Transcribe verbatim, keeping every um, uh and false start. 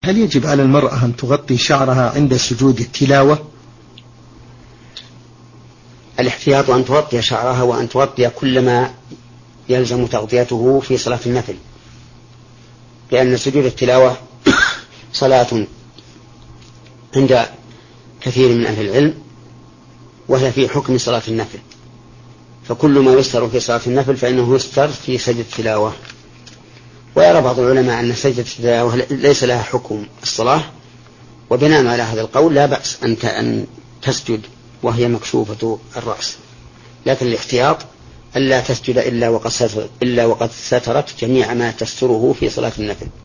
هل يجب على المرأة أن تغطي شعرها عند سجود التلاوة؟ الاحتياط أن تغطي شعرها وأن تغطي كل ما يلزم تغطيته في صلاة النفل، لأن سجود التلاوة صلاة عند كثير من أهل العلم وهي في حكم صلاة النفل، فكل ما يستر في صلاة النفل فإنه يستر في سجد التلاوة. ويرى بعض العلماء أن سجد التلاوة ليس لها حكم الصلاة، وبناء على هذا القول لا بأس أن تسجد وهي مكشوفة الرأس، لكن الاحتياط ألا تسجد إلا وقد سترت جميع ما تستره في صلاة النفل.